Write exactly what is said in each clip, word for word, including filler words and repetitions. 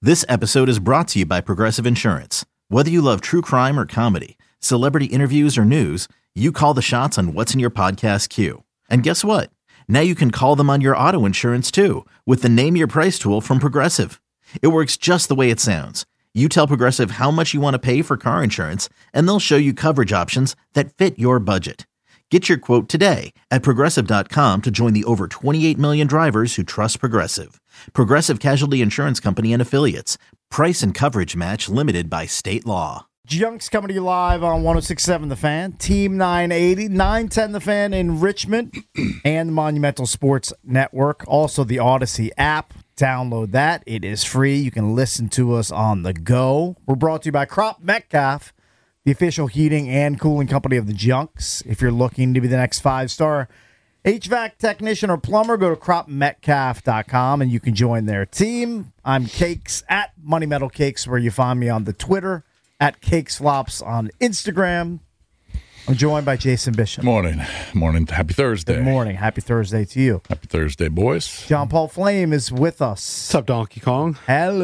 This episode is brought to you by Progressive Insurance. Whether you love true crime or comedy, celebrity interviews or news, you call the shots on what's in your podcast queue. And guess what? Now you can call them on your auto insurance too with the Name Your Price tool from Progressive. It works just the way it sounds. You tell Progressive how much you want to pay for car insurance, and they'll show you coverage options that fit your budget. Get your quote today at Progressive dot com to join the over twenty-eight million drivers who trust Progressive. Progressive Casualty Insurance Company and Affiliates. Price and coverage match limited by state law. Junks coming to you live on one oh six point seven The Fan, Team nine eighty, nine ten The Fan in Richmond, and the Monumental Sports Network. Also the Odyssey app. Download that. It is free. You can listen to us on the go. We're brought to you by Crop Metcalf, the official heating and cooling company of the Junks. If you're looking to be the next five-star H V A C technician or plumber, go to crop metcalf dot com and you can join their team. I'm Cakes at Money Metal Cakes, where you find me on the Twitter, at Cakes Flops on Instagram. I'm joined by Jason Bishop. Morning. Morning. Happy Thursday. Good morning. Happy Thursday to you. Happy Thursday, boys. John Paul Flame is with us. What's up, Donkey Kong?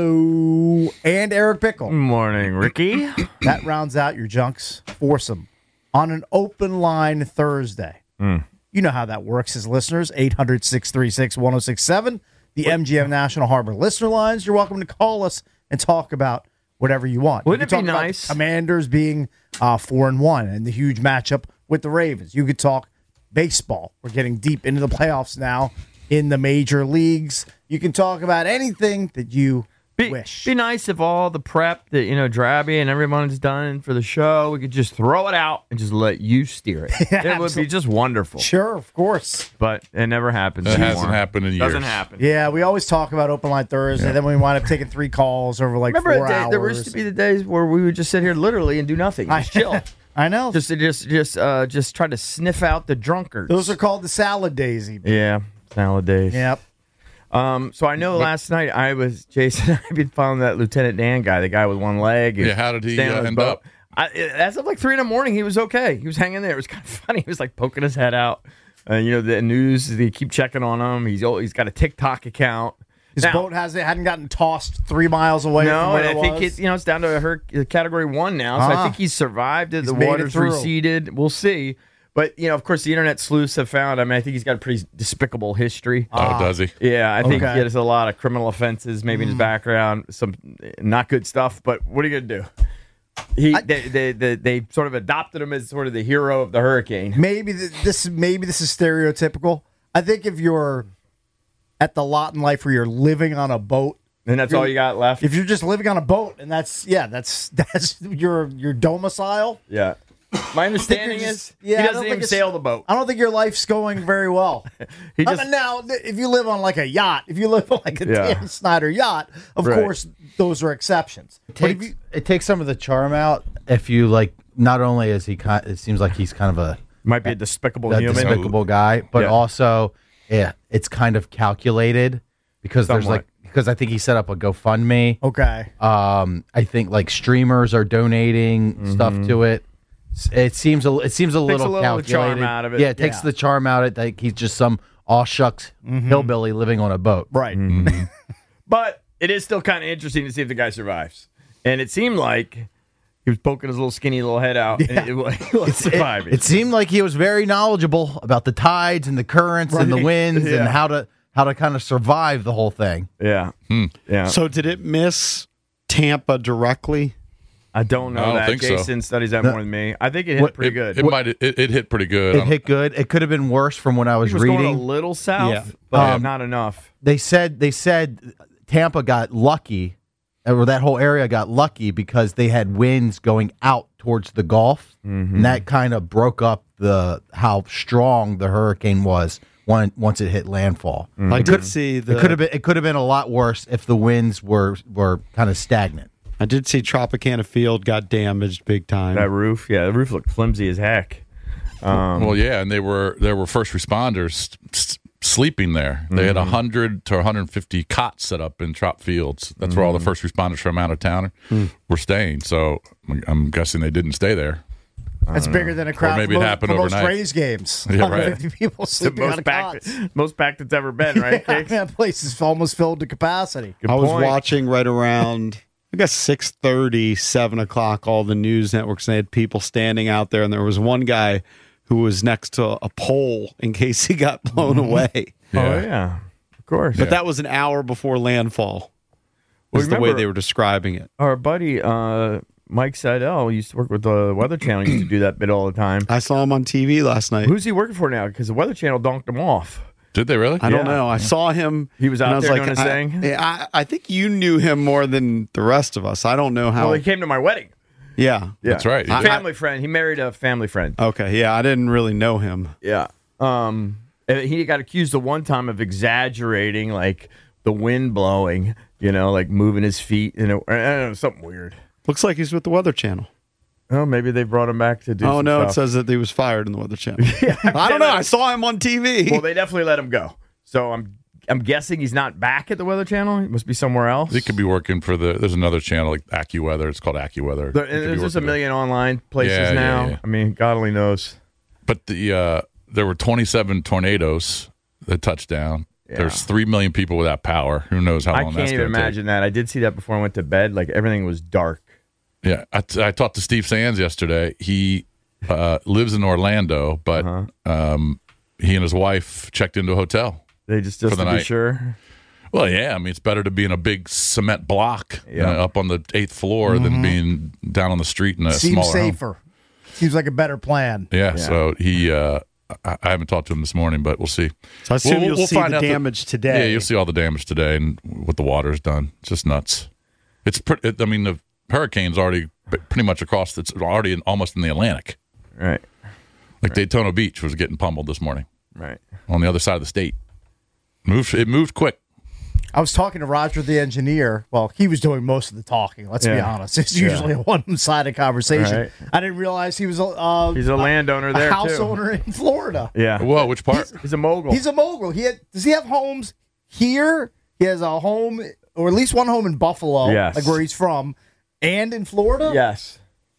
Hello. And Eric Pickle. Morning, Ricky. That rounds out your Junks foursome on an open line Thursday. Mm. You know how that works as listeners. eight hundred, six three six, one oh six seven. The M G M National Harbor listener lines. You're welcome to call us and talk about whatever you want. Wouldn't you it be talk about nice? the Commanders being uh, four and one and the huge matchup with the Ravens. You could talk baseball. We're getting deep into the playoffs now in the major leagues. You can talk about anything that you Be, wish. be nice if all the prep that, you know, Drabby and everyone's done for the show, we could just throw it out and just let you steer it. Yeah, it would be just wonderful. Sure, of course. But it never happens It anymore. hasn't happened in years. Doesn't happen. Yeah, we always talk about open line Thursday, Yeah. then we wind up taking three calls over like Remember four the day, hours. there used to be the days where we would just sit here literally and do nothing. Just chill. I know. just just just uh just try to sniff out the drunkards. Those are called the salad days. Even. Yeah, salad days. Yep. Um, so I know last night I was Jason. I've been following that Lieutenant Dan guy, the guy with one leg. Yeah, how did he standing uh, on his end boat. up? I, as of like three in the morning, he was okay. He was hanging there. It was kind of funny. He was like poking his head out. Uh, you know, the news, they keep checking on him. He's he's got a TikTok account. His Now- boat has it hadn't gotten tossed three miles away. from No, where and it I think was. it, you know it's down to her category one now. So I Ah. think he's survived it. He's The made it water's through. receded. We'll see. But you know, of course, the internet sleuths have found. I mean, I think he's got a pretty despicable history. Oh, does he? Yeah, I think Okay. he has a lot of criminal offenses, maybe in his background, some not good stuff. But what are you gonna do? He they, they, they they sort of adopted him as sort of the hero of the hurricane. maybe th- this maybe this is stereotypical. I think if you're at the lot in life where you're living on a boat, And that's all you got left. if you're just living on a boat, and that's yeah, that's that's your your domicile. Yeah. My understanding you're is just- yeah, I he don't doesn't think even it's- sail the boat. I don't think your life's going very well. He I just mean, now, if you live on like a yacht, if you live on like a Yeah. Dan Snyder yacht, of Right. course, those are exceptions. But if Takes, you, it takes some of the charm out if you like. Not only is he, kind, it seems like he's kind of a, might be a despicable a human. despicable guy, but Yeah. also, yeah, it's kind of calculated because there's Somewhat. like because I think he set up a GoFundMe. okay, Um, I think like streamers are donating stuff to it. S- It seems a it seems a little a little of the calculated. charm out of it. Yeah, it takes Yeah. the charm out of it. Like he's just some aw shucks hillbilly living on a boat. right. But it is still kind of interesting to see if the guy survives. And it seemed like he was poking his little skinny little head out, and it, it, he was surviving. It seemed like he was very knowledgeable about the tides and the currents and the Right. winds Yeah. and how to how to kind of survive the whole thing. yeah, yeah. So did it miss Tampa directly? I don't know I don't that. think so. Jason studies that more than me. I think it hit What- pretty It, good. it might. It, it hit pretty good. It hit good. It could have been worse from what I was, He was reading. going a little south, Yeah. but Um, not enough. They said they said Tampa got lucky, or that whole area got lucky because they had winds going out towards the Gulf, and that kind of broke up the how strong the hurricane was when, once it hit landfall. I It did could, see the. it could have been it could have been a lot worse if the winds were were kind of stagnant. I did see Tropicana Field got damaged big time. That roof, yeah, the roof looked flimsy as heck. Um, Well, yeah, and they were there were first responders s- sleeping there. They had one hundred to one hundred fifty cots set up in Trop Fields. That's where all the first responders from out of town were staying. So I'm- I'm guessing they didn't stay there. That's bigger than a crowd maybe for, it most, happened for most overnight. Rays games. Yeah, one hundred fifty right. people The sleeping on most packed, cots. most packed it's ever been, right? Yeah, Cakes? that place is almost filled to capacity. Good I was point. watching right around, I guess, six thirty, seven o'clock, all the news networks. They had people standing out there, and there was one guy who was next to a pole in case he got blown away. Oh, yeah. Of course. But that was an hour before landfall, Well, is the way remember- they were describing it. Our buddy uh, Mike Seidel used to work with the Weather Channel. Used to do that bit all the time. I saw him on T V last night. Who's he working for now? Because the Weather Channel donked him off. Did they really? I don't Yeah. know. I saw him. He was and out I was there like, doing his I, thing? yeah, I, I think you knew him more than the rest of us. I don't know how. Well, he came to my wedding. yeah. Yeah. That's right. I- Family friend. He married a family friend. Okay. Yeah. I didn't really know him. Yeah. Um, and he got accused the one time of exaggerating, like the wind blowing. You know, like moving his feet. You know, I don't know, something weird. Looks like he's with the Weather Channel. Oh, maybe they brought him back to do. Oh some no! stuff. It says that he was fired in the Weather Channel. I don't know. I saw him on T V. Well, they definitely let him go. So I'm I'm guessing he's not back at the Weather Channel. He must be somewhere else. He could be working for the. There's another channel like AccuWeather. It's called AccuWeather. There, He could be there's just a working there. million online places Yeah, yeah, now. yeah. I mean, God only knows. But the uh, there were twenty-seven tornadoes that touched down. Yeah. There's three million people without power. Who knows how I long can't that's even going to take? imagine that. I did see that before I went to bed. Like everything was dark. Yeah, I, t- I talked to Steve Sands yesterday. He uh, lives in Orlando, but Uh-huh. um, he and his wife checked into a hotel. They just just For the to be night. sure. Well, yeah, I mean, it's better to be in a big cement block Yeah. uh, up on the eighth floor than being down on the street in a Seems smaller home. safer. Seems like a better plan. Yeah, so he, uh, I, I haven't talked to him this morning, but we'll see. So I assume We'll- you'll we'll see find the out the- damage today. Yeah, you'll see all the damage today and what the water's done. It's just nuts. It's pretty. It, I mean, the hurricane's already p- pretty much across. It's already in, almost in the Atlantic. Right. Like Daytona Beach was getting pummeled this morning Right. on the other side of the state. Moved. It moved quick. I was talking to Roger, the engineer. Well, he was doing most of the talking. Let's be Yeah. honest. It's Yeah. usually a one-sided conversation. Right. I didn't realize he was a uh, He's a landowner there a house too. owner in Florida. Yeah. Whoa, which part? He's a mogul. He's a mogul. He had, does he have homes here? He has a home, or at least one home in Buffalo, Yes. like where he's from, and in Florida. yes.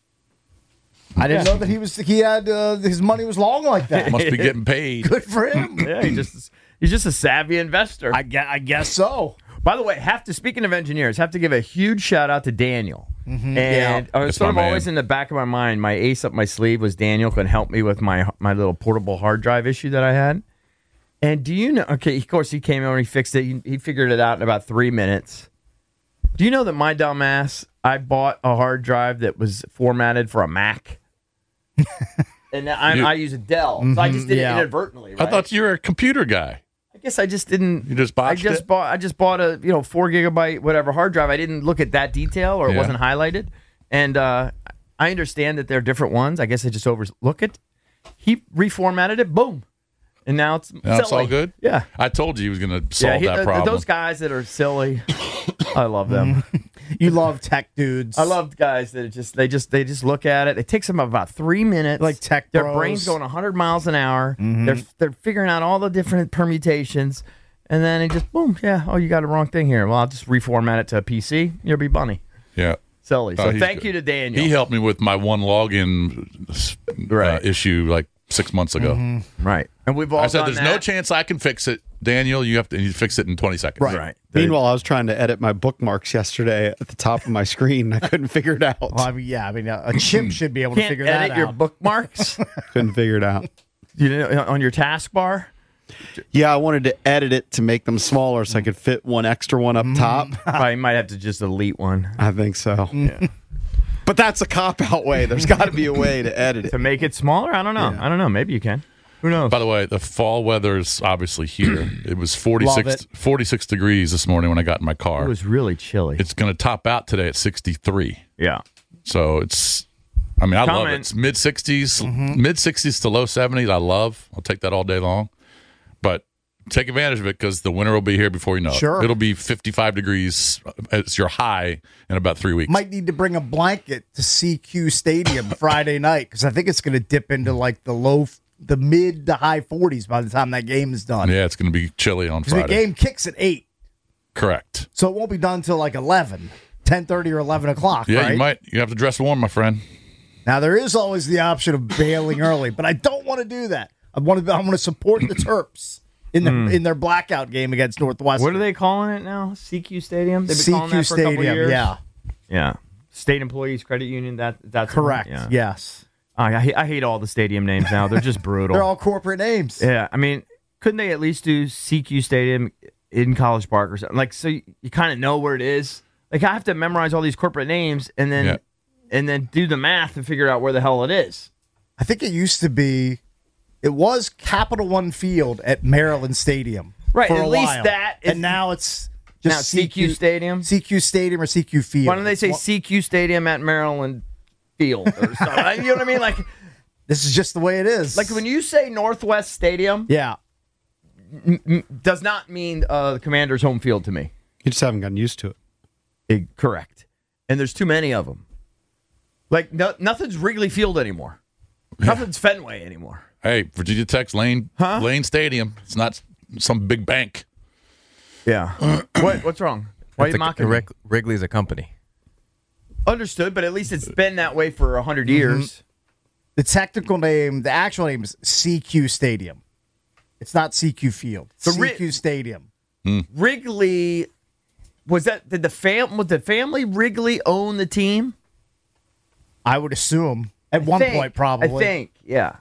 I didn't know that he was. He had uh, his money was long like that. Must be getting paid. Good for him. Yeah. He just he's just a savvy investor. I guess, I guess so. By the way, have to speaking of engineers, have to give a huge shout out to Daniel. And Yeah. I was That's sort of my man. always in the back of my mind, my ace up my sleeve was Daniel can help me with my my little portable hard drive issue that I had. And do you know? Okay, of course he came over and he fixed it. He, he figured it out in about three minutes. Do you know that my dumb ass, I bought a hard drive that was formatted for a Mac, and I, You- I use a Dell, so I just did yeah. it inadvertently. I Right? thought you were a computer guy. I guess I just didn't. You just I botched just it? bought. I just bought a you know four gigabyte whatever hard drive. I didn't look at that detail or it Yeah. wasn't highlighted. And uh, I understand that there are different ones. I guess I just overlook it. He reformatted it. Boom. And now it's Now it's all silly. good? Yeah. I told you he was going to Yeah. solve he- that uh, problem. those guys that are silly, I love them. You love tech dudes. I love guys that just they just they just look at it. It takes them about three minutes. Like tech Their bros. brains going one hundred miles an hour. They're they're figuring out all the different permutations, and then it just boom. Yeah. Oh, you got a wrong thing here. Well, I'll just reformat it to a P C. You'll be bunny. yeah. Silly. So Oh, he's thank good. you to Daniel. He helped me with my one login uh, Right. issue like six months ago. Right. And we've all I said, done "There's that. no chance I can fix it, Daniel. You have to you fix it in twenty seconds." Right. right. Meanwhile, I was trying to edit my bookmarks yesterday at the top of my screen. I couldn't figure it out. Well, I mean, yeah, I mean, a, a chimp should be able to Can't figure edit that your out. bookmarks Couldn't figure it out. you know, on your taskbar. Yeah, I wanted to edit it to make them smaller so I could fit one extra one up top. I might have to just delete one I think so. But that's a cop-out way. There's got to be a way to edit it. to make it smaller. I don't know. I don't know. Maybe you can. Who knows? By the way, the fall weather's obviously here. It was forty-six, Love it. forty-six degrees this morning when I got in my car. It was really chilly. It's going to top out today at sixty-three. yeah. So it's, I mean, I love it. Comment. It's mid sixties, Mm-hmm. mid sixties to low seventies. I love. I'll take that all day long. But take advantage of it because the winter will be here before you know Sure. it. It'll be fifty-five degrees. It's your high in about three weeks. Might need to bring a blanket to C Q Stadium Friday night because I think it's going to dip into like the low, the mid to high forties by the time that game is done. Yeah, it's going to be chilly on 'Cause the Friday. game kicks at eight, Correct. so it won't be done until like eleven, ten thirty or eleven o'clock. Yeah, right? you might. You have to dress warm, my friend. Now there is always the option of bailing early, but I don't want to do that. I want to. I want to support the Terps in the Mm. in their blackout game against Northwestern. What are they calling it now? C Q Stadium. They've been C calling Q that for a couple Stadium? years. Yeah, Yeah. State Employees Credit Union. That that's correct. Yeah. Yes, I, I hate- I hate all the stadium names now. They're just brutal. they're all corporate names. Yeah, I mean, couldn't they at least do C Q Stadium in College Park or something? Like, so you, you kind of know where it is. Like, I have to memorize all these corporate names and then Yeah. and then do the math and figure out where the hell it is. I think it used to be. It was Capital One Field at Maryland Stadium. Right, for at a least while. that is- and now it's Now just C Q Stadium. C Q Stadium or C Q Field. Why don't they say Well, C Q Stadium at Maryland Field or something? You know what I mean? Like, This is just the way it is. like when you say Northwest Stadium, yeah, does not mean uh, the Commander's home field to me. You just haven't gotten used to it. It- correct. And there's too many of them. Like, no, nothing's Wrigley Field anymore. Nothing's Fenway anymore. Hey, Virginia Tech's Lane Huh? Lane Stadium. It's not some big bank. Yeah. what? What's wrong? Why are you That's a- mocking me? Wrig- Wrigley's a company. Understood, but at least it's been that way for a hundred years. the technical name, the actual name is C Q Stadium. It's not C Q Field. So Ri- C Q Stadium. Wrigley was that? Did the fam? Did the family Wrigley own the team? I would assume at I one think- point, probably. I think. Yeah.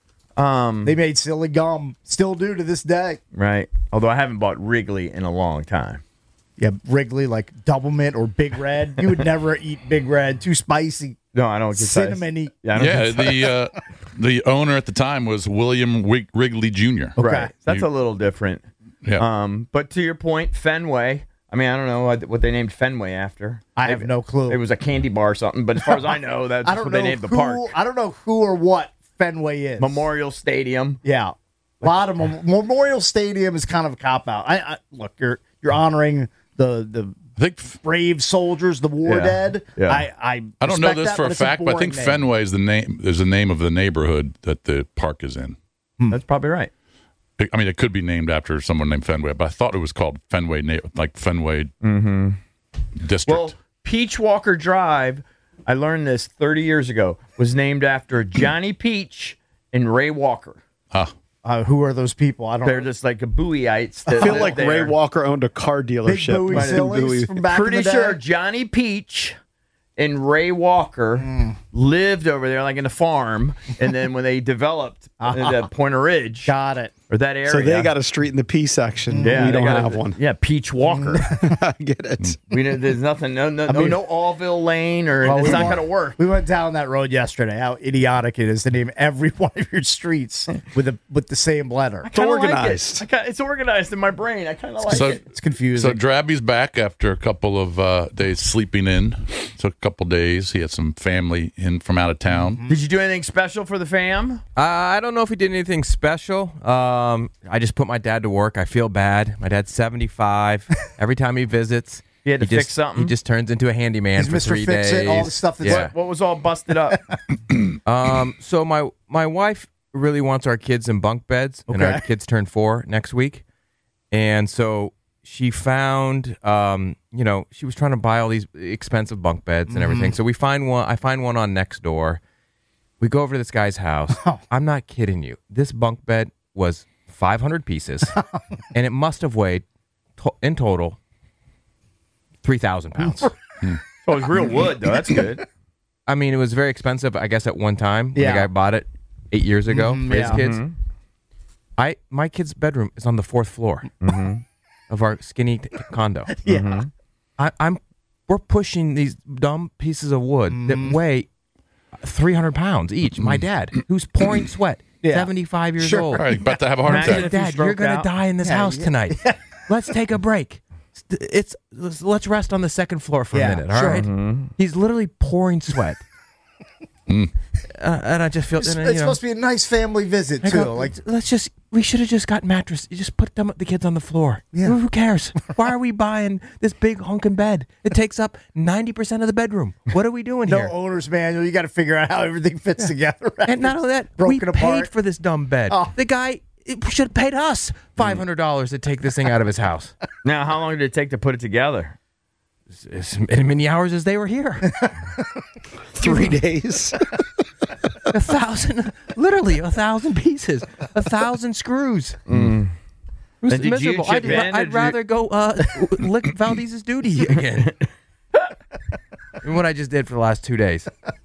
Um. They made silly gum. Still do to this day. Right. Although I haven't bought Wrigley in a long time. Yeah, Wrigley, like Double Mint or Big Red. You would never eat Big Red. Too spicy. No, I don't get size. Cinnamony. Yeah. I don't Yeah, get size. the uh, the owner at the time was William Wig- Wrigley Junior Okay. Right. That's You- a little different. Yeah. Um. But to your point, Fenway. I mean, I don't know what- what they named Fenway after. I have Maybe- no clue. It was a candy bar or something, but as far as I know, that's I don't what know they named the who, park. I don't know who or what Fenway is. Memorial Stadium. Yeah. A lot of Mem- Memorial Stadium is kind of a cop out. I, I look, you're you're honoring the the I think f- brave soldiers, the war Yeah. dead. Yeah. I I, I don't know respect this that, for but a it's fact, but I think boring name. Fenway is the name is the name of the neighborhood that the park is in. That's probably right. I mean, it could be named after someone named Fenway, but I thought it was called Fenway, Na- like Fenway District. Well, Peach Walker Drive, I learned this thirty years ago, was named after Johnny Peach and Ray Walker. ah, Uh, who are those people? I don't They're know. just like a Bowieites. That I feel live like there. Ray Walker owned a car Big dealership. Bowie Might have been Sillies Bowie. from back Pretty in the sure day. Johnny Peach and Ray Walker lived over there, like in the farm, and then when they developed uh, Pointer Ridge Got it. or that area, So they got a street in the P section. yeah, we they don't got a- have one. Yeah, Peach Walker. I get it. we know, there's nothing, no, no, no, mean- no Allville Lane, or Oh, it's we not went- going to work. We went down that road yesterday. How idiotic it is to name every one of your streets with a with the same letter. It's Kinda organized. Like it. I ki- it's organized in my brain. I kind of like So- it. It's confusing. so Drabby's back after a couple of uh, days sleeping in. Took a couple days. He had some family in from out of town. Did you do anything special for the fam? Uh, I don't know if he did anything special. Um, I just put my dad to work. I feel bad. My dad's seventy-five. Every time he visits, He had to just, fix something? He just turns into a handyman He's for Mister three Fix-It, days. all the stuff that's- yeah. What, what was all busted up? Um, so my my wife really wants our kids in bunk beds, and our Okay. kids turn four next week, and so she found, um, you know, she was trying to buy all these expensive bunk beds and everything. So we find one. I find one on Nextdoor. We go over to this guy's house. I'm not kidding you. This bunk bed was five hundred pieces, and it must have weighed to- in total three thousand pounds. Oh, it was real wood, though. That's good. I mean, it was very expensive, I guess, at one time when Yeah. the guy bought it eight years ago for his yeah. kids. I my kid's bedroom is on the fourth floor of our skinny t- condo. yeah. I, I'm we're pushing these dumb pieces of wood that weigh three hundred pounds each. My dad, who's pouring sweat, Yeah. seventy-five years Sure. old. All right, about to have a heart Imagine attack. if you Dad, you're stroked gonna out. die in this Yeah, house yeah. tonight. Let's take a break. It's let's, let's rest on the second floor for Yeah, a minute. All sure. right. He's literally pouring sweat. uh, and I just feel It's, and, it's you know, supposed to be a nice family visit I too. go, like let's just we should have just got mattress. You just put them the kids on the floor. Yeah. Who, who cares? Why are we buying this big honking bed? It takes up ninety percent of the bedroom. What are we doing no here? owner's manual. You got to figure out how everything fits together. Right? And not only that, Broken we paid apart. for this dumb bed. Oh. The guy should have paid us five hundred dollars to take this thing out of his house. Now, how long did it take to put it together? As many hours as they were here. Three days. a thousand, literally a thousand pieces, a thousand screws. Mm. It was And did you miserable. chip I'd, in, I'd or did you- rather go uh, lick Valdez's duty again. Than what I just did for the last two days.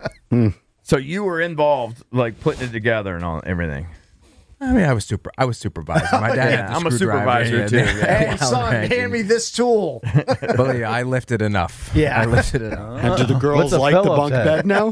So you were involved, like putting it together and all everything. I mean, I was super. I was supervising. My dad. Yeah, had the I'm a screwdriver supervisor in too, there. yeah. Hey, son, hand me this tool. Believe me, I lifted enough. Yeah. I lifted enough. And do the girls What's a like the Phillips bunk head? bed now?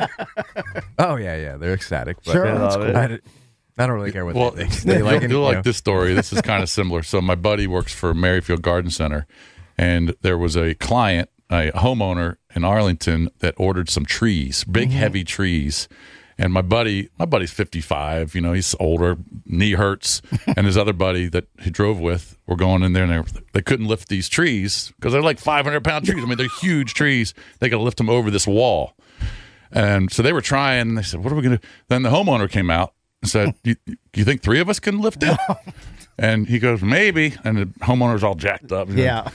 Oh yeah, yeah. They're ecstatic. But Sure, They that's love cool. it. I, d- I don't really care what Well, they think. They you'll, like it, you'll you like know. this story. This is kind of similar. So my buddy works for Merrifield Garden Center, and there was a client, a homeowner in Arlington, that ordered some trees, big heavy trees. And my buddy, my buddy's fifty-five. You know, he's older, knee hurts, and his other buddy that he drove with were going in there, and they, they couldn't lift these trees because they're like five hundred pound trees. I mean, they're huge trees. They got to lift them over this wall. And so they were trying, and they said, what are we going to do? Then the homeowner came out and said, do you, you think three of us can lift it? And he goes, maybe. And the homeowner's all jacked up. You know. Yeah.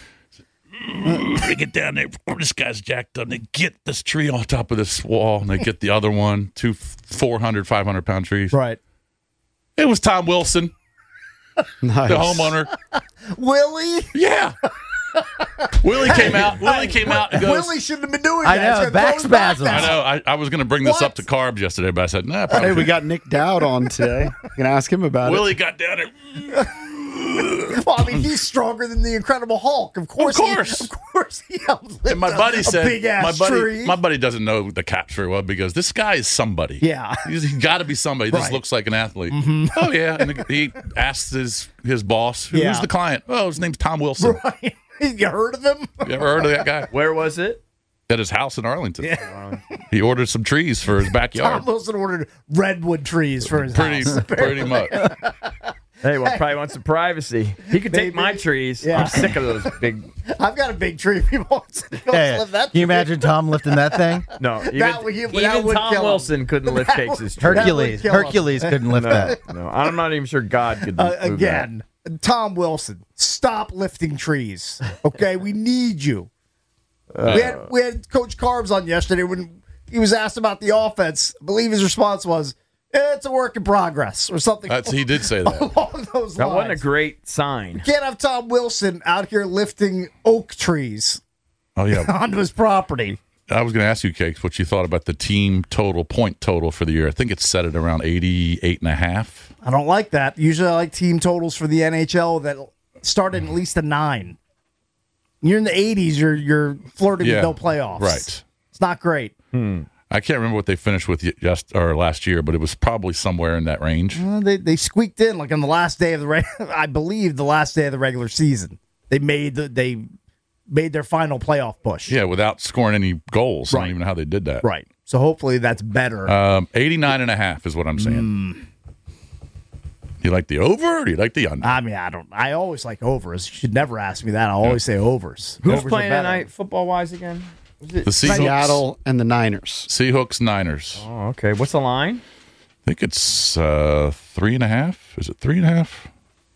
They get down there. This guy's jacked up. They get this tree on top of this wall, and they get the other one, two four hundred, five hundred pound trees. Right. It was Tom Wilson, Nice. the homeowner. Willie? Yeah. Willie came out. Willie came out and goes, Willie shouldn't have been doing I that. know, He's gonna back throw his back spasms. I down. know. I, I was going to bring this What? up to Carbs yesterday, but I said, nah, Hey, probably. we got Nick Dowd on today. Gonna ask him about Willie got down there. Well, I mean, he's stronger than the Incredible Hulk. Of course, Of course. He, of course, he helped lift And my buddy a, said, a big ass my buddy, tree. my buddy doesn't know the Caps very well because this guy is somebody. Yeah. he's, he's got to be somebody. This Right. looks like an athlete. Oh yeah, and he asked his his boss, "Who's Yeah. the client?" Oh, his name's Tom Wilson. Right. You heard of him? You ever heard of that guy? Where was it? At his house in Arlington. He ordered some trees for his Tom backyard. Wilson ordered redwood trees for his Pretty, house. pretty much. Hey, well, probably wants some privacy. He could take Maybe. my trees. Yeah. I'm sick of those big. I've got a big tree. People want to Yeah, live that can you tree. imagine Tom lifting that thing? No, even, That would- that even would Tom kill him. Wilson couldn't lift That Cakes' would- tree. Her- Hercules. kill him. Hercules couldn't lift No, that. no, I'm not even sure God could Uh, move that. again, Tom Wilson, stop lifting trees. Okay, we need you. we had we had Coach Carbs on yesterday when he was asked about the offense. I believe his response was, "It's a work in progress" or something. That's, he did say that. along those That lines. wasn't a great sign. Can't have Tom Wilson out here lifting oak trees Oh yeah. onto his property. I was going to ask you, Cakes, what you thought about the team total point total for the year. I think it's set at around eighty-eight and a half. I don't like that. Usually, I like team totals for the N H L that start at at least a nine. You're in the eighties. You're you're flirting Yeah, with no playoffs. right. It's not great. I can't remember what they finished with y- just or last year, but it was probably somewhere in that range. Uh, they they squeaked in like on the last day of the reg- I believe the last day of the regular season. They made the they made their final playoff push. Yeah, without scoring any goals. I Right. don't even know how they did that. Right. So hopefully that's better. Um, eighty-nine and a half is what I'm saying. Do you like the over or do you like the under? I mean, I don't. I always like overs. You should never ask me that. I always say overs. Who's Overs are playing better. tonight, football wise, again? Was it- The Seahawks, Seattle and the Niners. Seahawks, Niners. Oh, okay. What's the line? I think it's uh, three and a half. Is it three and a half?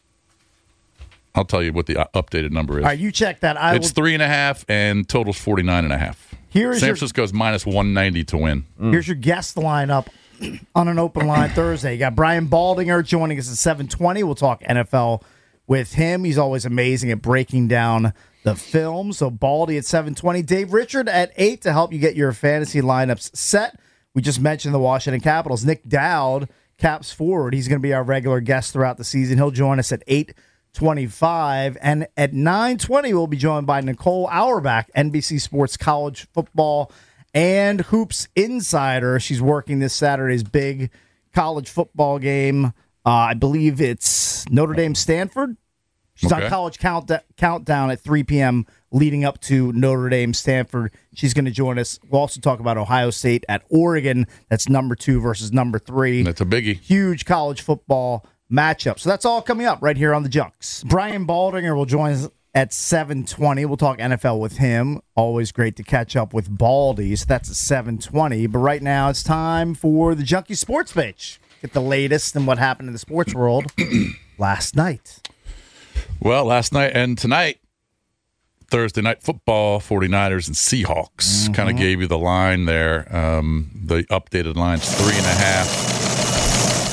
I'll tell you what the uh, updated number is. All right, you check that. I It's will, three and a half, and total's forty-nine and a half. Here is San your- Francisco's minus one ninety to win. Here's your guest lineup on an open line Thursday. You got Brian Baldinger joining us at seven twenty. We'll talk N F L with him. He's always amazing at breaking down the film. So Baldy at seven twenty. Dave Richard at eight to help you get your fantasy lineups set. We just mentioned the Washington Capitals. Nick Dowd, Caps forward. He's going to be our regular guest throughout the season. He'll join us at eight twenty-five. And at nine twenty, we'll be joined by Nicole Auerbach, N B C Sports college football and hoops insider. She's working this Saturday's big college football game. Uh, I believe it's Notre Dame Stanford. She's Okay. on college count- countdown at three p.m. leading up to Notre Dame Stanford. She's going to join us. We'll also talk about Ohio State at Oregon. That's number two versus number three. That's a biggie. Huge college football matchup. So that's all coming up right here on the Junks. Brian Baldinger will join us at seven twenty. We'll talk N F L with him. Always great to catch up with Baldy. So that's at seven twenty. But right now it's time for the Junkie Sports Page. Get the latest and what happened in the sports world last night. Well, last night and tonight, Thursday night football, forty-niners and Seahawks. Mm-hmm. Kind of gave you the line there. Um, the updated line's three and a half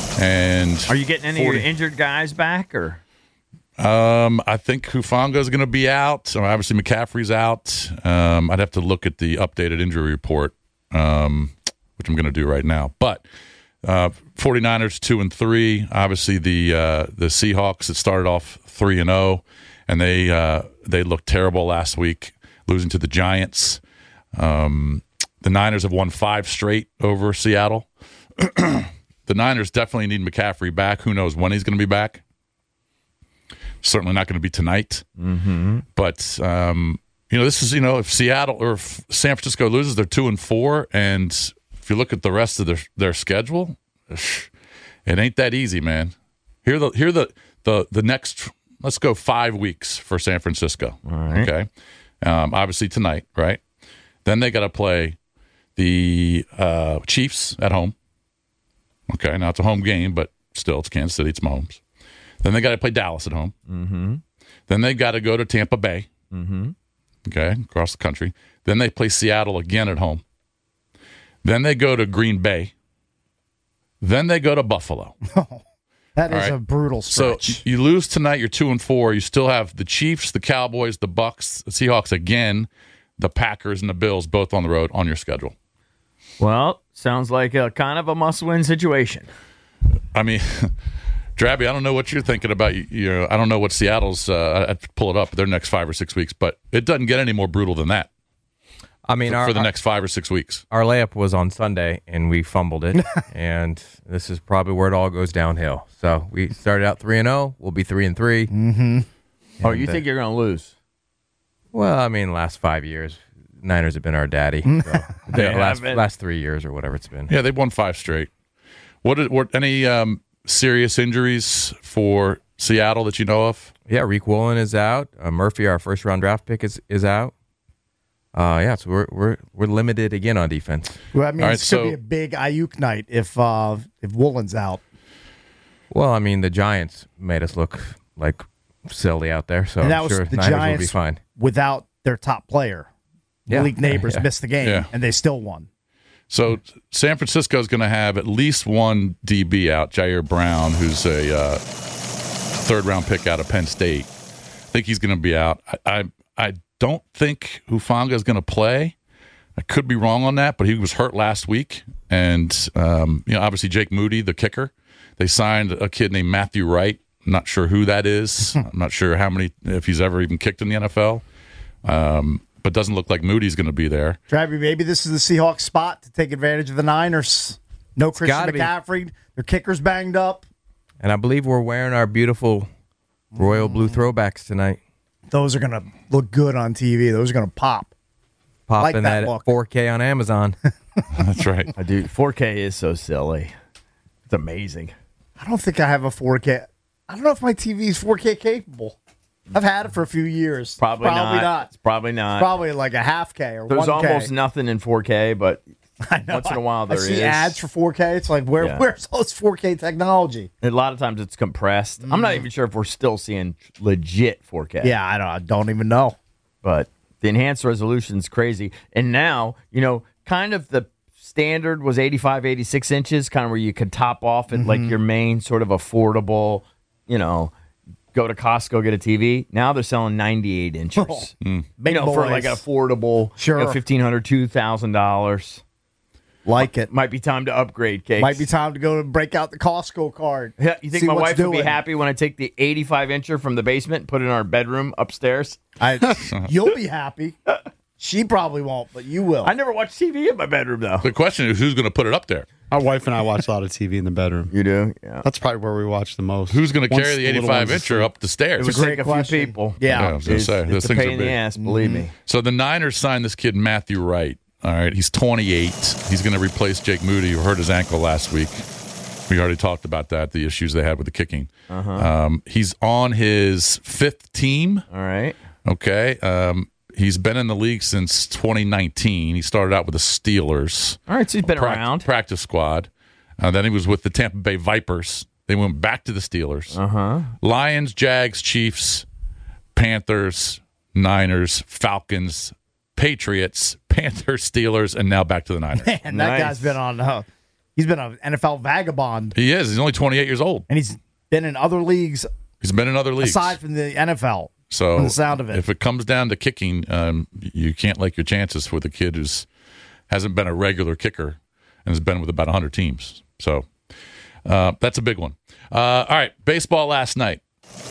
And Are you getting any forty of your injured guys back, or? Um, I think Hufanga is going to be out. So obviously McCaffrey's out. Um, I'd have to look at the updated injury report, um, which I'm going to do right now. But uh, 49ers two and three. Obviously the uh, the Seahawks that started off three and zero, and they uh, they looked terrible last week, losing to the Giants. Um, the Niners have won five straight over Seattle. The Niners definitely need McCaffrey back. Who knows when he's going to be back? Certainly not going to be tonight. Mm-hmm. But, um, you know, this is, you know, if Seattle or if San Francisco loses, they're two and four. And if you look at the rest of their, their schedule, it ain't that easy, man. Here the here the, the, the next, let's go five weeks for San Francisco. All right. Okay. Um, obviously tonight, right? Then they got to play the uh, Chiefs at home. Okay. Now it's a home game, but still it's Kansas City. It's Mahomes. Then they got to play Dallas at home. Mm-hmm. Then they got to go to Tampa Bay. Mm-hmm. Okay, across the country. Then they play Seattle again at home. Then they go to Green Bay. Then they go to Buffalo. That All is right. a brutal So stretch. you lose tonight. You're two and four. You still have the Chiefs, the Cowboys, the Bucks, the Seahawks again, the Packers, and the Bills both on the road on your schedule. Well, sounds like a kind of a must-win situation. I mean. Drabby, I don't know what you're thinking about. You, you know, I don't know what Seattle's. Uh, I have to pull it up their next five or six weeks, but it doesn't get any more brutal than that. I mean, for, our, for the our- next five or six weeks. Our layup was on Sunday, and we fumbled it. And this is probably where it all goes downhill. So we started out three and zero. We'll be three and three. Mm-hmm. Oh, you think you're going to lose? Well, I mean, last five years, Niners have been our daddy. So, They yeah, last have been. last three years or whatever it's been. Yeah, they've won five straight. What? Did, what any um, serious injuries for Seattle that you know of? Yeah, Reek Woolen is out. Uh, Murphy, our first round draft pick, is is out. Uh, yeah, so we're we're we're limited again on defense. Well, I mean, All right, it's going to so- be a big Ayuk night if uh, if Woolen's out. Well, I mean, the Giants made us look like silly out there, so And that I'm was sure the Niners will be Giants fine. without their top player. Yeah. Malik Neighbors Yeah. missed the game, Yeah. and they still won. So San Francisco is going to have at least one D B out, Jair Brown, who's a uh, third round pick out of Penn State. I think he's going to be out. I I, I don't think Hufanga is going to play. I could be wrong on that, but he was hurt last week. And, um, you know, obviously Jake Moody, the kicker, they signed a kid named Matthew Wright. I'm not sure who that is. I'm not sure how many, if he's ever even kicked in the N F L. Um, but doesn't look like Moody's going to be there. Travis, maybe this is the Seahawks spot to take advantage of the Niners. No Christian gotta be. McCaffrey. Their kicker's banged up. And I believe we're wearing our beautiful royal blue throwbacks tonight. Those are going to look good on T V. Those are going to pop. Popping Like that that, look. four K on Amazon. That's right. I do. four K is so silly. It's amazing. I don't think I have a four K. I don't know if my T V is four K capable. I've had it for a few years. Probably, Probably not. not. It's probably not. Probably like a half K or There's one K. almost nothing in four K, but I know. once in a while there I see is. ads for four K. It's like, where, Yeah. where's all this four K technology? a lot of times it's compressed. I'm not even sure if we're still seeing legit four K. Yeah, I don't, I don't even know. But the enhanced resolution's crazy. And now, you know, kind of the standard was eighty-five, eighty-six inches, kind of where you could top off at like your main sort of affordable, you know, go to Costco, get a T V. Now they're selling ninety-eight inches. Big you know, for boys. like an affordable, Sure. you know, fifteen hundred dollars, two thousand dollars. Like it. Might be time to upgrade, Cakes. Might be time to go and break out the Costco card. Yeah, you think See my what's wife would be doing. happy when I take the eighty-five incher from the basement and put it in our bedroom upstairs? I, you'll be happy. She probably won't, but you will. I never watch T V in my bedroom, though. The question is who's going to put it up there? My wife and I watch a lot of T V in the bedroom. You do? Yeah. That's probably where we watch the most. Who's going to Once carry the little eighty-five one's incher asleep. up the stairs? It would a great take a question. few people. Yeah. Yeah, I was going to It's, say, it's those a things pain are in the big. ass, believe me. So the Niners signed this kid, Matthew Wright. All right, he's twenty-eight. He's going to replace Jake Moody, who hurt his ankle last week. We already talked about that, the issues they had with the kicking. Uh-huh. Um, he's on his fifth team. All right. Okay. Um, he's been in the league since twenty nineteen. He started out with the Steelers. All right, so he's been prac- around. Practice squad. Uh, then he was with the Tampa Bay Vipers. They went back to the Steelers. Uh-huh. Lions, Jags, Chiefs, Panthers, Niners, Falcons, Patriots, Panthers, Steelers, and now back to the Niners. And that Nice. guy's been on uh, He's been an N F L vagabond, He is. He's only twenty-eight years old. and he's been in other leagues He's been in other leagues. aside from the N F L. So from the sound of it. if it comes down to kicking, um, you can't like your chances with a kid who's hasn't been a regular kicker and has been with about one hundred teams. So uh, that's a big one. Uh, all right, baseball last night.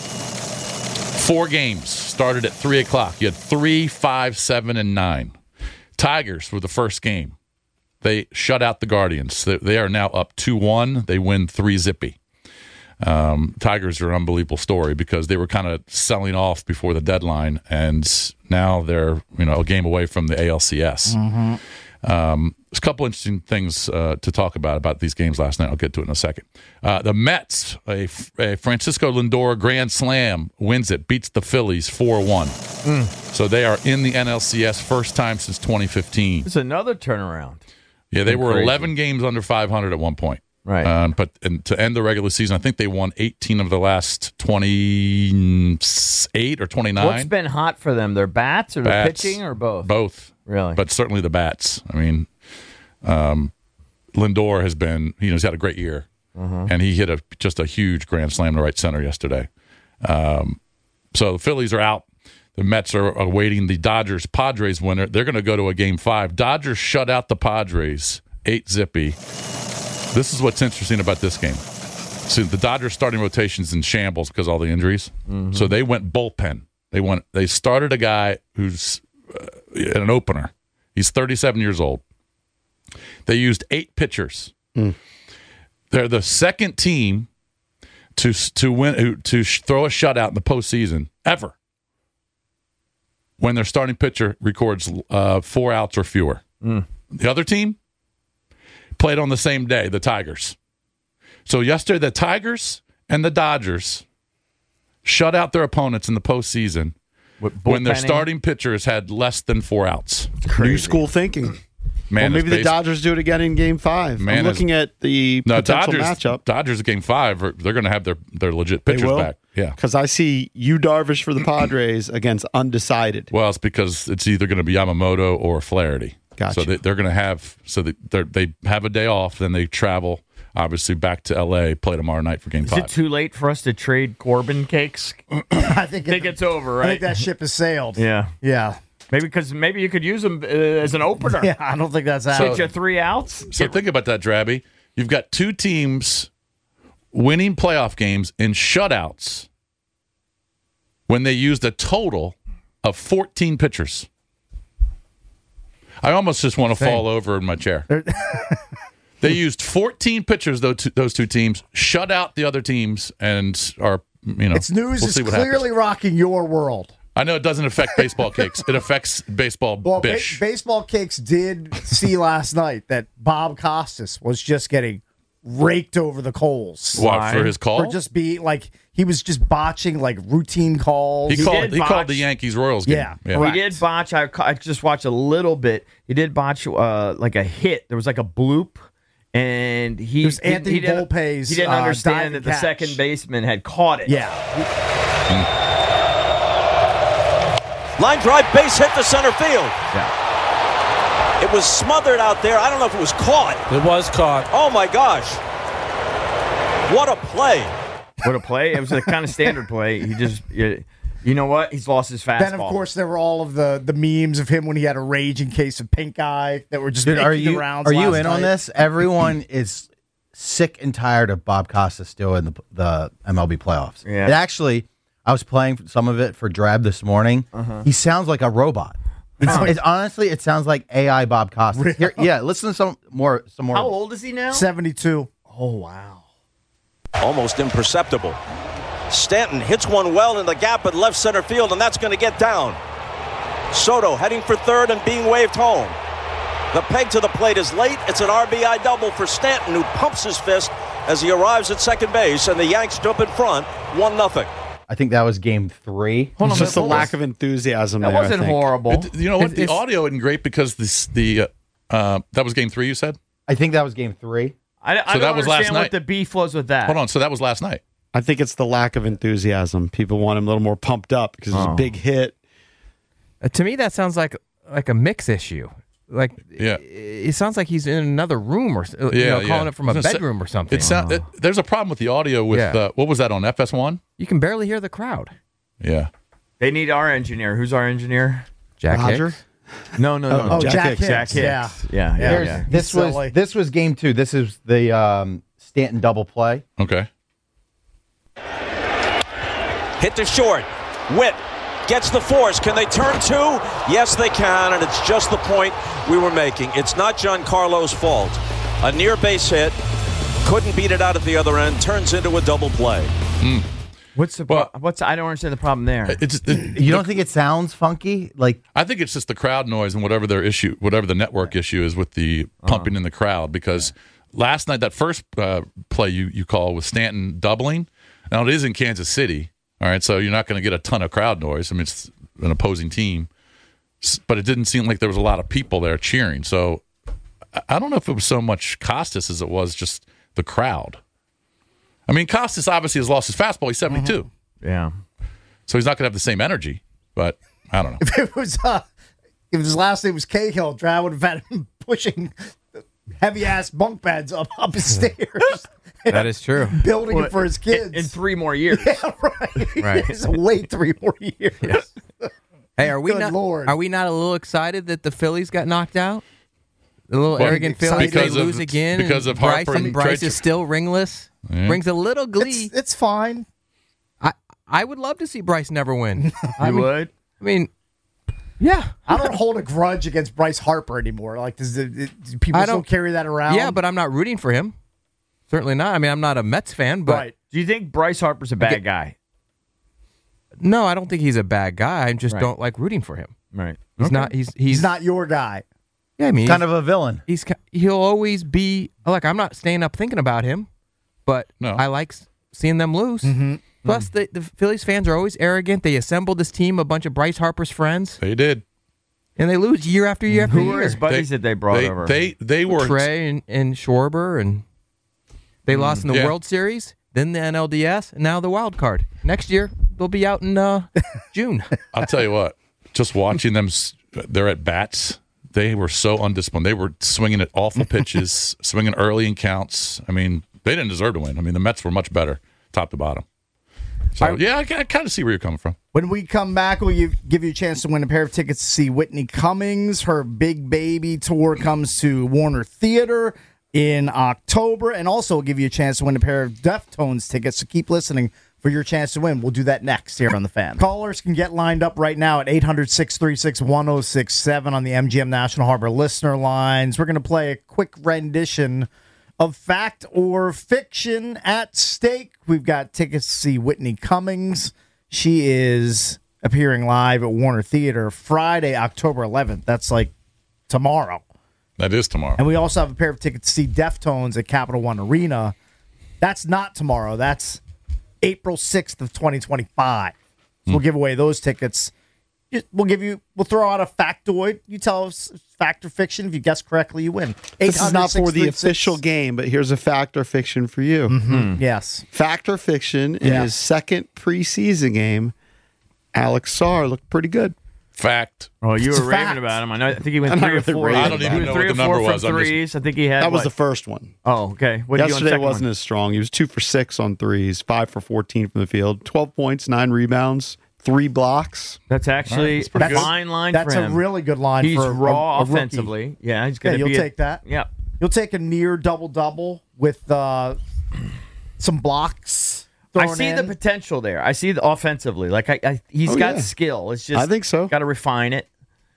Four games started at three o'clock. You had three, five, seven, and nine. Tigers were the first game. They shut out the Guardians. They, they are now up two one. They win three zippy. Um, Tigers are an unbelievable story because they were kind of selling off before the deadline, and now they're you know a game away from the A L C S. Mm-hmm. Um, there's a couple interesting things uh, to talk about about these games last night. I'll get to it in a second. Uh, the Mets, a, a Francisco Lindor grand slam, wins it, beats the Phillies four one. Mm. So they are in the N L C S first time since twenty fifteen. It's another turnaround. Yeah, they Been were crazy. eleven games under five hundred at one point. Right. Um, but and to end the regular season, I think they won eighteen of the last twenty-eight or twenty-nine. What's been hot for them? Their bats or their Bats. pitching or both? Both. Really? But certainly the bats. I mean, um, Lindor has been, you know, he's had a great year. Uh-huh. And he hit a just a huge grand slam to right center yesterday. Um, so the Phillies are out. The Mets are awaiting the Dodgers-Padres winner. They're going to go to a game five. Dodgers shut out the Padres, eight zippy. This is what's interesting about this game. See, the Dodgers starting rotation's in shambles because of all the injuries. Mm-hmm. So they went bullpen. They went. They started a guy who's uh, an opener. He's thirty-seven years old. They used eight pitchers. Mm. They're the second team to to win to throw a shutout in the postseason ever when their starting pitcher records uh, four outs or fewer. Mm. The other team played on the same day, the Tigers. So yesterday, the Tigers and the Dodgers shut out their opponents in the postseason when their starting pitchers had less than four outs. New school thinking. Man, well, maybe the based, Dodgers do it again in Game Five. Man I'm looking is, at the no, potential Dodgers, matchup. Dodgers at Game Five, are, they're going to have their, their legit They pitchers will? back. Yeah, because I see you Darvish for the Padres against undecided. Well, it's because it's either going to be Yamamoto or Flaherty. Gotcha. So they, they're going to have so they they have a day off, then they travel obviously back to L A, play tomorrow night for Game Is Five. it too late for us to trade Corbin cakes? I think, I think it, it's over, I right? think that ship has sailed. Yeah. Yeah. Maybe because maybe you could use them uh, as an opener. Yeah, I don't think that's happening. Get you three outs. So Get- think about that, Drabby. You've got two teams winning playoff games in shutouts when they used a total of fourteen pitchers. I almost just want to fall over in my chair. They used fourteen pitchers, though, to, those two teams, shut out the other teams, and are, you know, It's news we'll is see what clearly happens. rocking your world. I know it doesn't affect baseball cakes. It affects baseball Well, ba- bish. baseball cakes did see last night that Bob Costas was just getting raked over the coals. What, for his call? For just be like he was just botching like routine calls. he He called, did he botch. called the Yankees Royals game. Yeah. yeah. Correct. He did botch. I, ca- I just watched a little bit. He did botch uh, like a hit. There was like a bloop, and he It was he- Anthony he didn't- Volpe's, He didn't uh, understand diving that the catch. second baseman had caught it. Yeah. Line drive, base hit to center field. Yeah. It was smothered out there. I don't know if it was caught. It was caught. Oh my gosh. What a play. What a play! It was a kind of standard play. He just, you, you know what? He's lost his fastball. Then of course there were all of the the memes of him when he had a raging case of pink eye that were just Dude, making are the you rounds. are you last in on night. this? Everyone is sick and tired of Bob Costas still in the the M L B playoffs. Yeah. It actually, I was playing some of it for Drab this morning. Uh-huh. He sounds like a robot. It's, it's honestly, it sounds like A I Bob Costas. Here, yeah, listen to some more. Some more. How old is he now? seventy-two. Oh wow! Almost imperceptible. Stanton hits one well in the gap at left center field, and that's going to get down. Soto heading for third and being waved home. The peg to the plate is late. It's an R B I double for Stanton, who pumps his fist as he arrives at second base, and the Yanks jump in front, one nothing. I think that was game three. Hold on, It's just a what lack was- of enthusiasm That there, I wasn't think. horrible. It- you know what? It's- The it's- audio isn't great because this the uh, uh, that was game three. You said. I think that was game three. I, I So don't that was last understand what night. the beef was with that. Hold on. So that was last night. I think it's the lack of enthusiasm. People want him a little more pumped up because it was Oh. a big hit. Uh, to me, that sounds like like a mix issue. like Yeah. it, it sounds like he's in another room or you Yeah, know, calling yeah. it from a I was gonna say, bedroom or something. It sound, it, there's a problem with the audio with Yeah. uh, what was that on F S one? You can barely hear the crowd. Yeah. They need our engineer. Who's our engineer? Jack Roger? Hicks. No, no, no. Oh, Jack Jack Hicks. Hicks. Jack Hicks. Yeah. Yeah, yeah, There's- yeah. This He's was silly. this was game two. This is the um, Stanton double play. Okay. Hit to short. Witt gets the force. Can they turn two? Yes, they can, and it's just the point we were making. It's not Giancarlo's fault. A near base hit. Couldn't beat it out at the other end. Turns into a double play. What's the Well- pro- what's I don't understand the problem there. It's, it, You don't think it sounds funky? Like I think it's just the crowd noise and whatever their issue, whatever the network issue is with the pumping in the crowd. Because last night, that first uh, play you, you call with Stanton doubling, now it is in Kansas City. All right, so you're not going to get a ton of crowd noise. I mean, it's an opposing team, S- but it didn't seem like there was a lot of people there cheering. So I- I don't know if it was so much Costas as it was just the crowd. I mean, Costas obviously has lost his fastball. He's seventy-two, yeah. so he's not going to have the same energy. But I don't know. If it was, uh, if his last name was Cahill, Drow would have had him pushing heavy ass bunk beds up up his stairs, That is true. building it for his kids. In, in three more years. yeah, right. Right. Just wait three more years. Hey, are we Good not? Lord. Are we not a little excited that the Phillies got knocked out? The little Well, arrogant Phillies they because of- lose again. because and of Harper Bryce, and Bryce Trey- is still ringless. Brings a little glee. It's, it's fine. I I would love to see Bryce never win. I You mean, would? I mean, yeah, I don't hold a grudge against Bryce Harper anymore. Like, does it, it- do people I still don't- carry that around? yeah, but I'm not rooting for him. Certainly not. I mean, I'm not a Mets fan, but right. Do you think Bryce Harper's a bad guy? no, I don't think he's a bad guy. I just Right. don't like rooting for him. Right. He's not. He's he's, He's not your guy. Yeah, I mean, kind he's, of a villain. he's ki- he'll always be like I'm not staying up thinking about him, but No. I like s- seeing them lose. Mm-hmm. Plus, the, the Phillies fans are always arrogant. They assembled this team, a bunch of Bryce Harper's friends, They did. and they lose year after year after Who year. were his buddies that they brought they, over? They they were Trey and, and Schwarber, and they lost in the yeah. World Series, then the N L D S, and now the wild card. Next year they'll be out in uh, June. I'll tell you what. Just watching them, s- they're at bats. They were so undisciplined. They were swinging at awful pitches, swinging early in counts. I mean, they didn't deserve to win. I mean, the Mets were much better, top to bottom. So yeah, I, I kind of see where you're coming from. When we come back, we'll give, give you a chance to win a pair of tickets to see Whitney Cummings. Her Big Baby tour comes to Warner Theater in October. And also we'll give you a chance to win a pair of Deftones tickets. So keep listening for your chance to win. We'll do that next here on The Fan. Callers can get lined up right now at eight hundred, six three six, one oh six seven on the M G M National Harbor listener lines. We're going to play a quick rendition of Fact or Fiction at stake. We've got tickets to see Whitney Cummings. She is appearing live at Warner Theater Friday, October eleventh. That's like tomorrow. That is tomorrow. And we also have a pair of tickets to see Deftones at Capital One Arena. That's not tomorrow. That's April sixth of twenty twenty-five. So we'll give away those tickets. We'll give you. We'll throw out a factoid. You tell us fact or fiction. If you guess correctly, you win. This is not for the eight hundred, six three six official game, but here's a fact or fiction for you. Yes. Fact or fiction, in Yeah. his second preseason game, Alex Sarr looked pretty good. Fact. Oh, you It's were a raving fact. about him. I know. I think he went I'm not three or really four. raving I don't even He know went three what the or four number was. from I'm just- threes. I think he had. That was what? the first one. Oh, okay. What did you on the Yesterday second wasn't one? as strong. He was two for six on threes, five for fourteen from the field, twelve points, nine rebounds, three blocks. That's actually that's pretty a good. fine line That's for a him. really good line He's for a- raw a rookie. offensively. Yeah, he's Yeah, gonna you'll be. a- take that. Yeah. You'll take a near double double with uh, some blocks. I thrown see in. the potential there. I see the offensively. Like I, I he's Oh, got yeah. skill. It's just I think so. Got to refine it.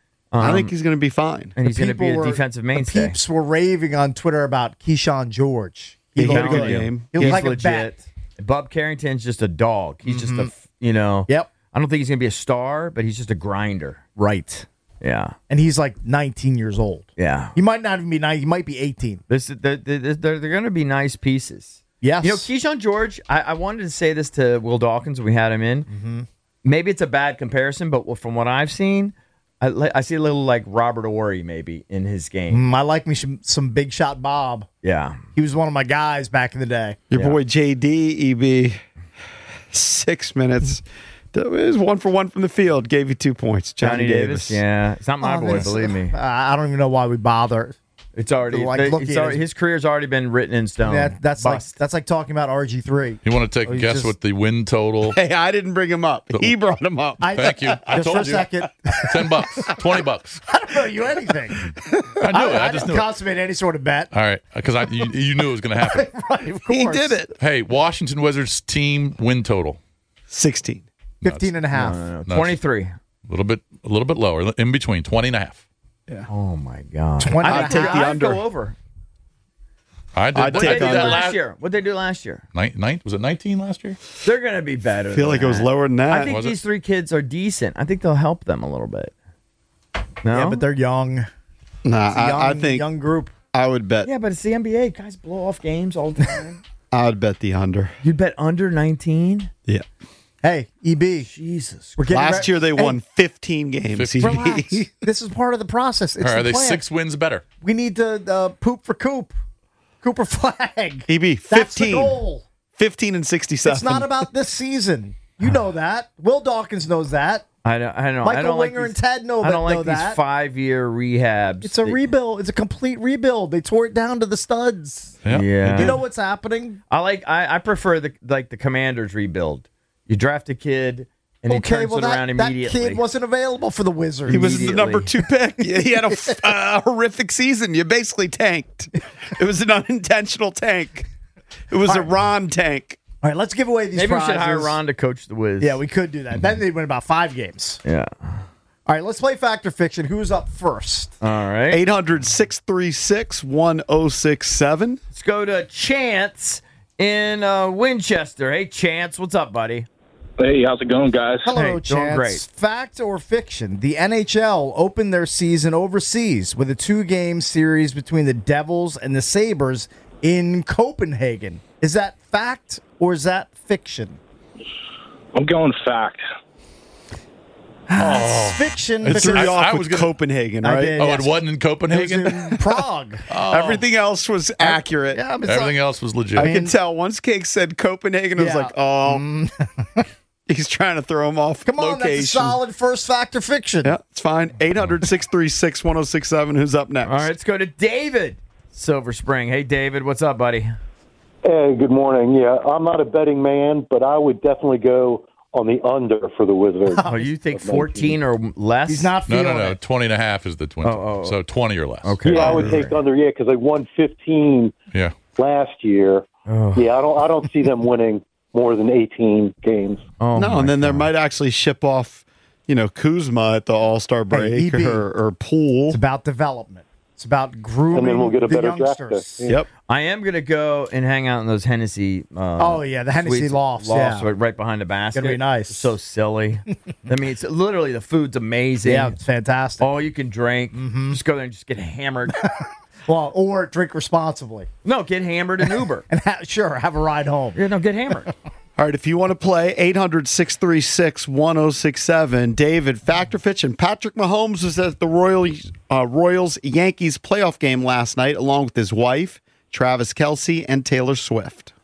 I Um, think he's going to be fine. and he's going to be People a were- defensive the mainstay. Peeps were raving on Twitter about Keyshawn George. He looked had a good good. game. He He's looked like legit. a bat. Bob Carrington's just a dog. He's just a f- you know. Yep. I don't think he's going to be a star, but he's just a grinder. Right. Yeah. And he's like nineteen years old. Yeah. He might not even be nine. He might be eighteen. This they're, they're, they're, they're going to be nice pieces. Yes. You know, Keyshawn George, I, I wanted to say this to Will Dawkins when we had him in. Mm-hmm. Maybe it's a bad comparison, but from what I've seen, I, li- I see a little like Robert Ory maybe in his game. Mm, I like me some, some Big Shot Bob. Yeah. He was one of my guys back in the day. Your Yeah. boy J D, E B, six minutes, That was one for one from the field. Gave you two points. Johnny, Johnny Davis. Davis. Yeah, it's not my Oh, boy. that's- Believe me, Uh, I don't even know why we bother. it's already. like, it's look at already his- his career's already been written in stone. That, that's like Bust. that's like talking about R G three. You want to take Oh, a you guess just- what the win total? Hey, I didn't bring him up. He brought him up. I, Thank you. I just told for a you. second, Ten bucks, twenty bucks. I don't know you anything. I knew it. I, I just didn't knew it. consummate any sort of bet. All right, because I you, you knew it was going to happen. Right, of He course. did it. Hey, Washington Wizards team win total. sixteen. fifteen and a half. No, twenty-three. A little bit, a little bit lower, in between, twenty and a half. Oh my god. twenty I'd and a take half. the I'd under. go over. I did. I'd I What they take did do under. that last last year? What they do last year? Ninth, ninth, was it nineteen last year? They're gonna be better. I feel than like it was that. lower than that. I think Was it? these three kids are decent. I think they'll help them a little bit. No, Yeah, but they're young. nah, It's a young I, I think young group. I would bet. yeah, but it's the N B A. Guys blow off games all the time. I would bet the under. You'd bet under nineteen. Yeah. Hey, E B. Jesus. We're getting Last re- year they Hey, won fifteen games. fifteen. Relax. This is part of the process. It's Or are the they plan. six wins better? We need to uh, poop for Coop. Cooper flag. E B, That's the fifteen. goal. fifteen and sixty-seven. It's not about this season. You know that. Will Dawkins knows that. I don't. I don't. Michael I don't like Winger these, and Ted know I don't that- like know these that. five-year rehabs. It's a They- rebuild. It's a complete rebuild. They tore it down to the studs. Yeah. Yeah. You know what's happening? I like. I, I prefer the like the Commanders rebuild. You draft a kid and he Okay, turns well, it that, around that immediately. kid wasn't available for the Wizards. He was the Immediately. number two pick. Yeah, he had a f- uh, horrific season. You basically tanked. It was an unintentional tank. It was a Ron tank. All right, let's give away these Maybe we prizes. should hire Ron to coach the Wiz. Yeah, we could do that. Then they'd win about five games. Yeah. All right, let's play Fact or Fiction. Who's up first? All right. eight hundred, six three six, one oh six seven. Let's go to Chance in uh, Winchester. Hey, Chance, what's up, buddy? Hey, how's it going, guys? Hello, Hey, doing Chance. great. Fact or fiction? The N H L opened their season overseas with a two-game series between the Devils and the Sabres in Copenhagen. Is that fact or is that fiction? I'm going fact. It's fiction. It because threw you I- off I with was gonna- Copenhagen, I right? did. Oh, Yes. it wasn't in it was Copenhagen? in Prague. Everything else was accurate. Yeah, I mean, Everything else was legit. I mean- could tell once Cake said Copenhagen, I was Yeah. like, oh, he's trying to throw him off Come on, location. that's a solid first fact or fiction. Yeah, it's fine. eight hundred, six three six, one oh six seven. Who's up next? All right, let's go to David, Silver Spring. Hey, David, what's up, buddy? Hey, good morning. Yeah, I'm not a betting man, but I would definitely go on the under for the Wizards. Oh, you think fourteen or less? He's not No, feeling no, no. it. twenty and a half is the twin. Oh, oh, So twenty or less. Okay. Yeah, I would take under. Yeah, because they won fifteen Yeah. last year. Oh. Yeah, I don't. I don't see them winning more than eighteen games. Oh, No, my and then there God. might actually ship off, you know, Kuzma at the All Star break E B. or, or Pool. It's about development. It's about grooming And then we'll get a the better draft youngsters. pick. Yep. I am gonna go and hang out in those Hennessy. Uh, Oh, yeah, the Hennessy suites- lofts, yeah. right- right behind the basket. Gonna be nice. It's so silly. I mean, it's literally the food's amazing. Yeah, it's fantastic. All you can drink. Just go there and just get hammered. Well, or drink responsibly. No, get hammered in Uber. And ha- sure, have a ride home. Yeah, no, get hammered. All right, if you want to play, eight hundred, six three six, one oh six seven. David, Factor Fitch, and Patrick Mahomes was at the Royal, uh, Royals-Yankees playoff game last night, along with his wife, Travis Kelce, and Taylor Swift.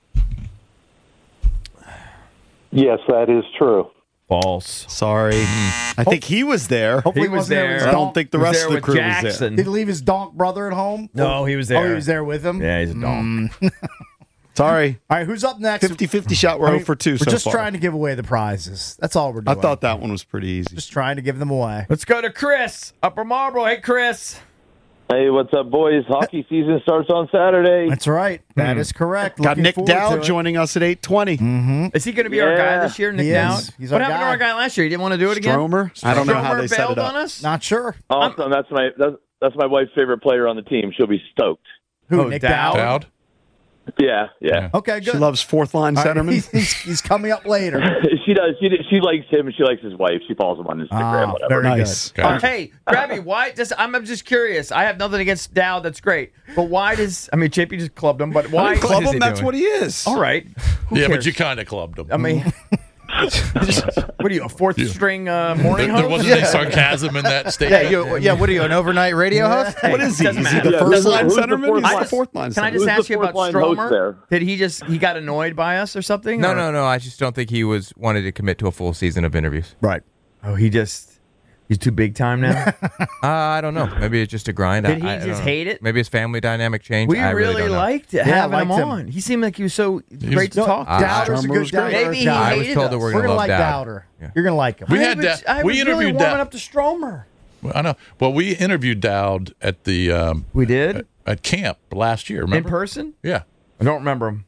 Yes, that is true. False. Sorry. I think he was there. Hopefully He was wasn't there with there. I his don't donk- think the He was rest there of the with crew was there. Jackson. Did he leave his donk brother at home? No, he was Oh, there. he was there with him? Yeah, he's a dog. Sorry. All right, who's up next? fifty-fifty shot. We're I mean, oh for two We're so just far. trying to give away the prizes. That's all we're I doing. thought that one was pretty easy. Just trying to give them away. Let's go to Chris, Upper Marlboro. Hey, Chris. Hey, what's up, boys? Hockey season starts on Saturday. That's right. That is correct. Got Looking Nick forward to Dowd it. joining us at eight twenty. Is he going to be our guy Yeah. this year, Nick He Dowd? is. He's what our happened to guy. our guy last year? He didn't want to do it again? Stromer? I don't know how Stromer they set bailed it up. on us? Not sure. Awesome. That's my that's, that's my wife's favorite player on the team. She'll be stoked. Who, Oh, Nick Dowd? Dowd? Dowd? Yeah, yeah. Okay, good. She loves fourth line All right, centerman. he's, he's, he's coming up later. she does. She she likes him and she likes his wife. She follows him on Instagram. Ah, whatever. very Nice. good. Got it. Hey, Grabby, why? Just I'm, I'm just curious. I have nothing against Dowd. That's great. But why does I mean J P just clubbed him? But why? Club is him, he that's doing? what he is. All right. Who Yeah, cares? but you kind of clubbed him. I mean, What are you, a fourth string uh, morning There, there host? wasn't any sarcasm in that Yeah, statement. you, yeah. What are you, an overnight radio host? Hey, What is he? doesn't Is he matter. the Yeah, first who's the- line who's the centerman? fourth He's line? the fourth line Can I centerman. just Who's ask the you about fourth line host Stromer? there? Did he just he got annoyed by us or something? No, or- no, no. I just don't think he was wanted to commit to a full season of interviews. Right. Oh, he just he's too big time now. Uh, I don't know. Maybe it's just a grind. Did he I, I just don't know. hate it? Maybe his family dynamic changed. We I really, really don't know. liked it, Yeah, having him liked him. on. He seemed like he was so great to No, talk to. Uh, Dowder's a Stromer good was down great. Maybe he guy. I was hated told that us. we're We're gonna gonna love like Dowd. Dowder. Yeah. You're gonna like him. We I had was- Da- I we was interviewed really warming Da- up to Stromer. I know. Well, we interviewed Dowd at the um, We did at, at camp last year. in Remember? person. Yeah. I don't remember him.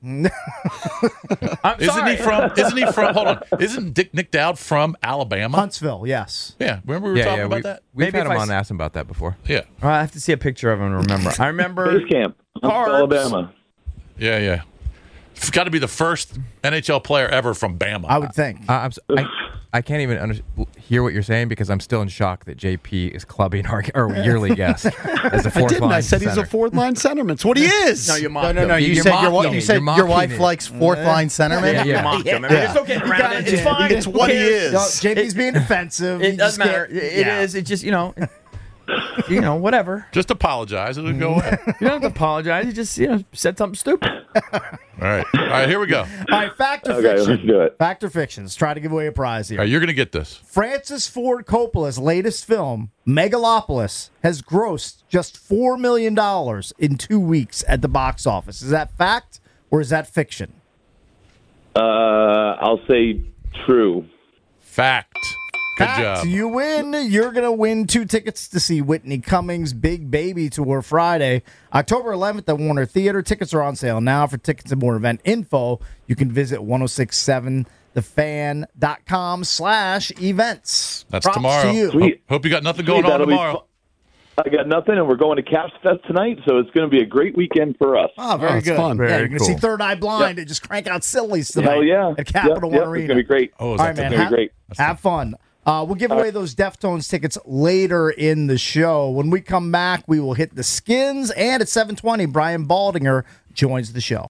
I'm Isn't sorry. he from? Isn't he from? Hold on. Isn't Dick Nick Dowd from Alabama? Huntsville, yes. Yeah. Remember we were Yeah, talking yeah. about we, that? We've Maybe had if him I on s- ask him about that before. Yeah. Oh, I have to see a picture of him to remember. I remember. Base camp, Carbs. Alabama. Yeah. Yeah. It's got to be the first N H L player ever from Bama. I would think. Uh, I'm, s- I, I can't even under, hear what you're saying because I'm still in shock that J P is clubbing our, our yearly guest as a I fourth didn't. line I said he's a center. fourth line centerman. It's what he is. No, you No, mocked no, him. no. You You're said your mocking wife. it. You said You're your mocking wife it. likes fourth line centerman. Yeah, you Yeah. mocked him. I mean, Yeah. There's no getting around it. It's fine. It's Who what he cares? is. No, J P's being defensive. It You doesn't just matter. can't- It yeah. is. It just you know, you know, whatever. Just apologize. It'll go away. You don't have to apologize. You just you know said something stupid. All right. All right. Here we go. All All right, fact or Okay, fiction? let's do it. Fact or fiction? Let's try to give away a prize here. right. You're going to get this. Francis Ford Coppola's latest film, Megalopolis, has grossed just four million dollars in two weeks at the box office. Is that fact or is that fiction? Uh, I'll say true. Fact. Good Fact, job. you win. You're going to win two tickets to see Whitney Cummings' Big Baby Tour Friday, October eleventh at Warner Theater. Tickets are on sale now. For tickets and more event info, you can visit ten sixty-seven the fan dot com slash events. That's Props tomorrow. To you. Sweet. Hope, hope you got nothing Sweet, going on that'll be tomorrow. fu- I got nothing, and we're going to Caps Fest tonight, so it's going to be a great weekend for us. Oh, very Oh, it's good. fun. Yeah, Very you're going to see cool. Third Eye Blind and just crank out sillies tonight Hell yeah. at Capital Yep, One yep, Arena. It's going to be great. Oh, is All that right, the man. It's going Ha- to be great. Have fun. Uh, we'll give away those Deftones tickets later in the show. When we come back, we will hit the Skins, and at seven twenty, Brian Baldinger joins the show.